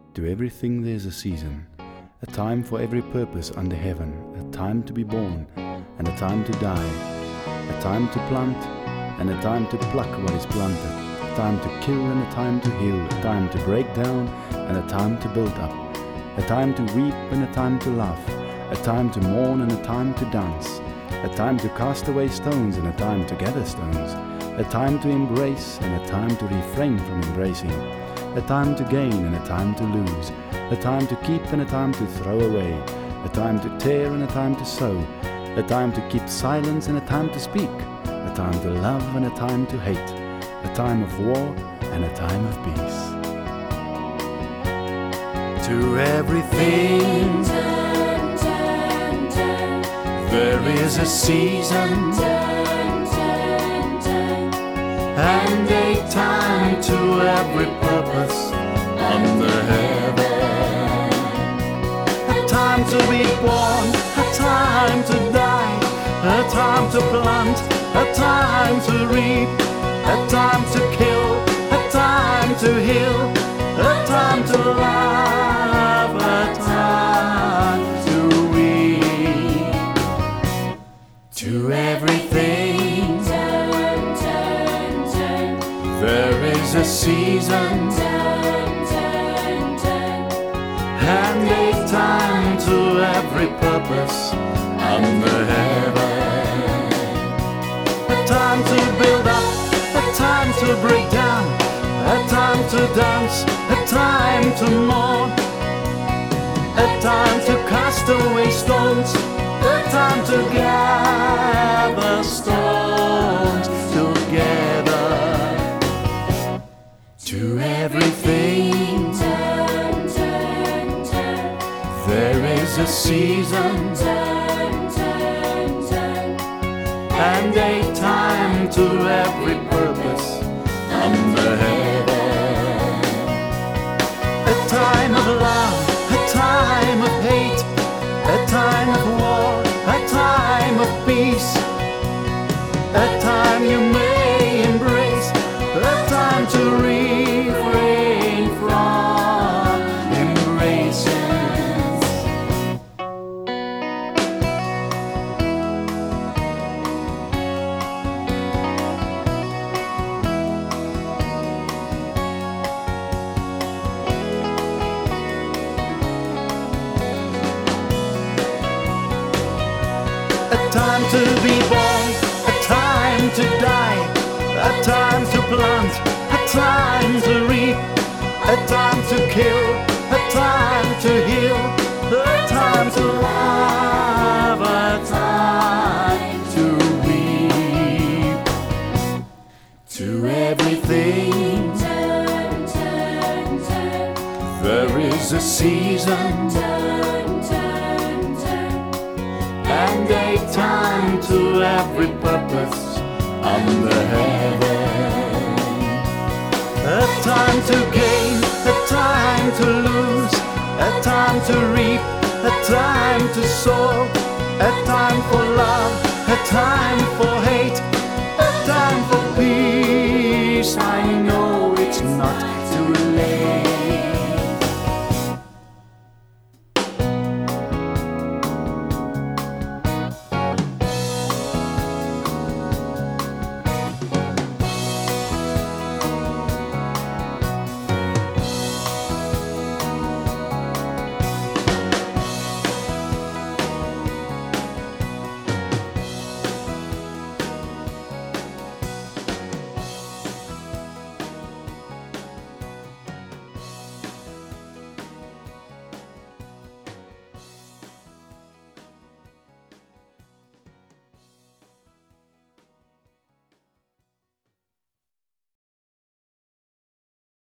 To everything there's a season, a time for every purpose under heaven, a time to be born and a time to die, a time to plant and a time to pluck what is planted, a time to kill and a time to heal, a time to break down and a time to build up, a time to weep and a time to laugh, a time to mourn and a time to dance, a time to cast away stones and a time to gather stones, a time to embrace and a time to refrain from embracing, a time to gain and a time to lose, a time to keep and a time to throw away, a time to tear and a time to sow, a time to keep silence and a time to speak, a time to love and a time to hate, a time of war and a time of peace. To everything there is a season and a time to every purpose under heaven. A time to be born, a time to die, a time to plant, a time to reap, a time to kill, a time to heal, a time to love, a time to weep. To everything there is a season and a time to every purpose under heaven. A time to build up, a time to break down, a time to dance, a time to mourn, a time to cast away stones, a time to gather stones together. To everything there is a season and a time to every purpose under heaven. A time of love, a time of hate, a time of war, a time of peace, a time you may embrace, a time to refrain from embracing. A time to be born, a time to die, a time to plant, a time to reap, a time to kill, a time to heal, a time to love, a time to weep. To everything there is a season and a time to every purpose under heaven. A time to gain, a time to lose, a time to reap, a time to sow, a time for love, a time for